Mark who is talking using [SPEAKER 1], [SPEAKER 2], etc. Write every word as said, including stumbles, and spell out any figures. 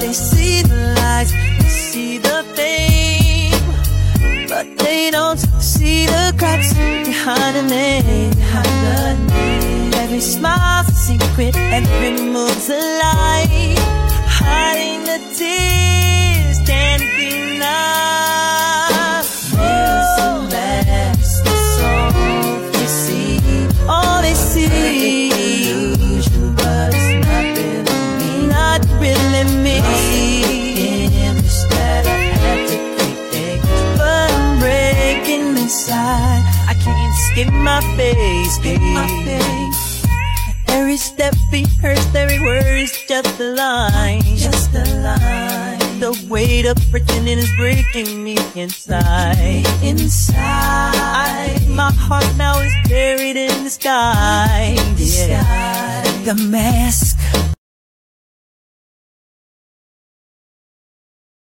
[SPEAKER 1] They see the lies, they see the fame, but they don't see the cracks behind the name. Behind the name. Every smile's a secret, every move's a lie. Hiding the tears can't deny. Mirrors and masks, that's all they see. All they see. Illusion, but it's not really me. Not really me. Image that I had to create, but I'm breaking inside. I can't escape my face, escape my face. Every step he hurts, every word's just a line, just a line. The weight of pretending is breaking me inside, inside. My heart now is buried in the sky, in the, yeah. Sky. The mask